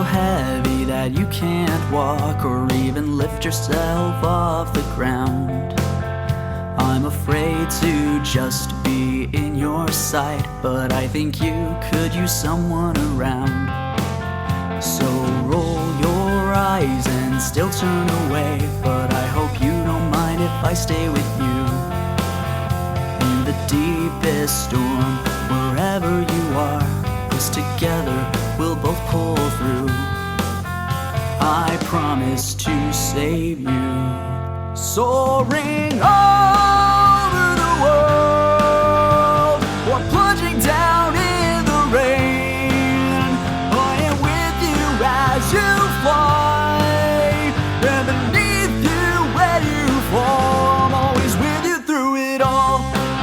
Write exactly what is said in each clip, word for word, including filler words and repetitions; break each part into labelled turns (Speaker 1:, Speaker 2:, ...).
Speaker 1: heavy that you can't walk or even lift yourself off the ground. I'm afraid to just be in your sight, but I think you could use someone around. So roll your eyes and still turn away, but I hope you don't mind if I stay with you. In the deepest storm, wherever you are, 'cause together we'll both pull through. I promise to save you. Soaring over the world, or plunging down in the rain, I am with you as you fly, and beneath you when you fall. I'm always with you through it all.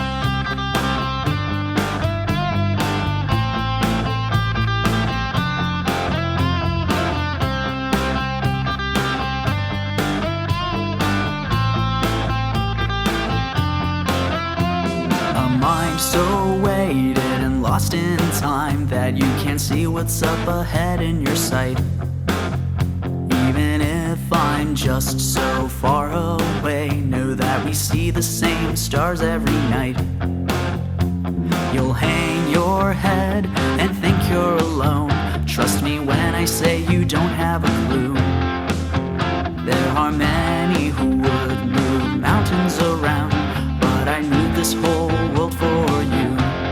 Speaker 1: Mind so weighted and lost in time that you can't see what's up ahead in your sight. Even if I'm just so far away, know that we see the same stars every night. You'll hang your head and think you're alone. Trust me when I say you don't have a clue. There are many who would move mountains around, but I need this whole world for you.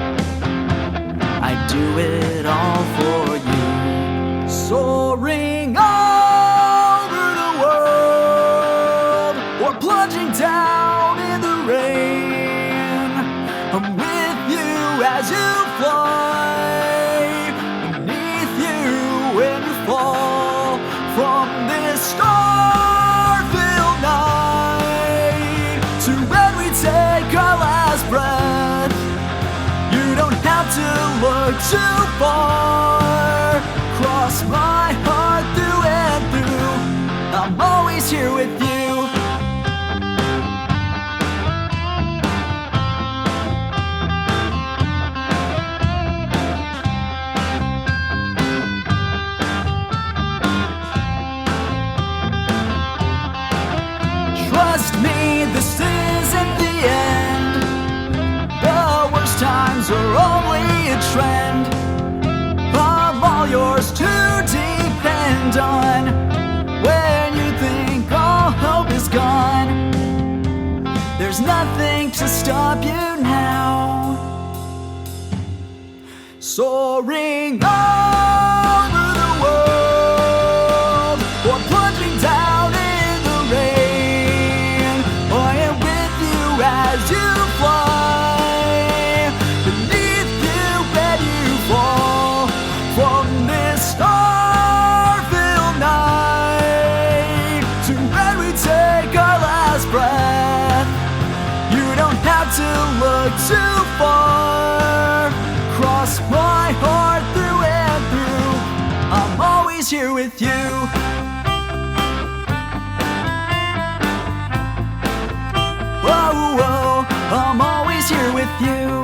Speaker 1: I'd do it all for you. Soaring over the world, or plunging down in the rain, I'm with you as you fly, beneath you when you fall from this star-filled night to when we take our last breath. You don't have to look too far. Cross my heart through and through. I'm always here with you. Trust me, this isn't the end. The worst times are only a trend. I'm all yours to depend on. When you think all hope is gone, there's nothing to stop you now. Soaring over the world, or plunging down in the rain, I am with you as you fly, beneath you when you fall from this star-filled night to when we take our last breath. You don't have to look too far. Cross my heart through and through. I'm always here with you. Oh, oh, I'm always here with you.